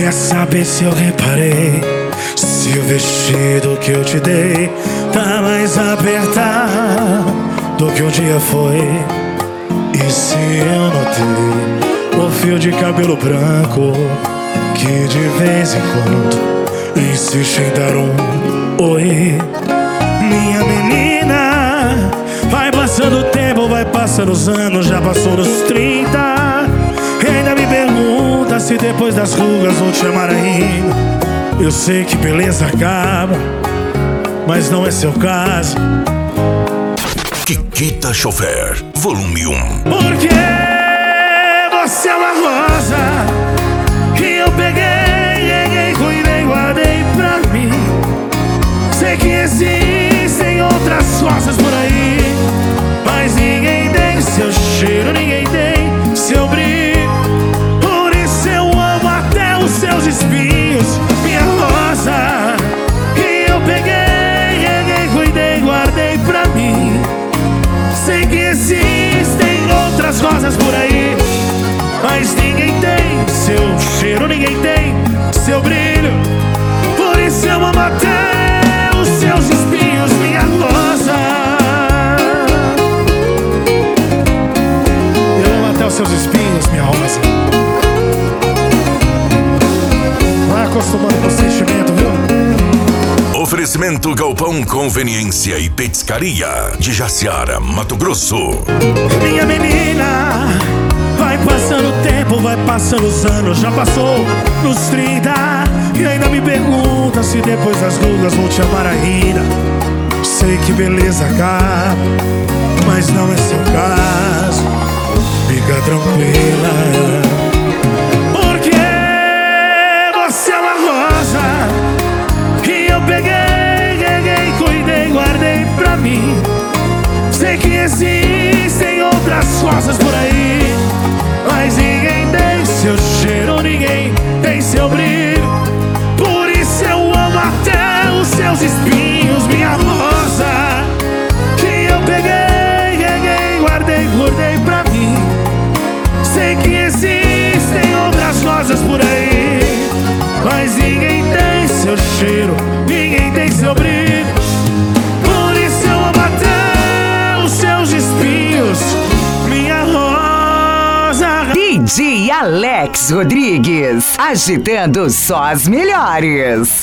Queria saber se eu reparei, se o vestido que eu te dei tá mais apertado do que um dia foi. E se eu notei o fio de cabelo branco que de vez em quando insiste em dar um oi. Minha menina, vai passando o tempo, vai passando os anos, já passou dos 30. E ainda me pergunta se depois das rugas vou te amar ainda. Eu sei que beleza acaba, mas não é seu caso. Kikita Chofer, volume 1. Porque você é uma rosa que eu peguei, cuidei, guardei pra mim. Sei que existem outras rosas por aí, mas ninguém tem seu cheiro, ninguém tem seu brilho. Por isso eu amo até os seus espinhos. Minha rosa que eu peguei, cuidei, guardei pra mim. Sei que existem outras rosas por aí, mas ninguém tem seu cheiro, ninguém tem seu brilho. Por isso eu amo até os seus espinhos, minha rosa. Eu amo até os seus espinhos, minha rosa. Vai acostumando com o sentimento, viu? Oferecimento Galpão Conveniência e Petiscaria de Jaciara, Mato Grosso. Minha menina, vai passando o tempo, vai passando os anos, já passou nos 30. E ainda me pergunta se depois das rugas vou te amar ainda. Sei que beleza acaba, mas não é seu caso. Fica tranquila, porque você é uma rosa que eu peguei, cuidei, guardei pra mim. Sei que existem outras rosas por aí, mas ninguém tem seu cheiro, ninguém tem seu brilho. Por isso eu amo até os seus espinhos, minha rosa que eu peguei, guardei pra mim. Sei que existem outras rosas por aí, mas ninguém tem seu cheiro, ninguém tem seu brilho. Por isso eu amo até os seus espinhos, minha rosa. DJ Alex Rodrigues, agitando só as melhores.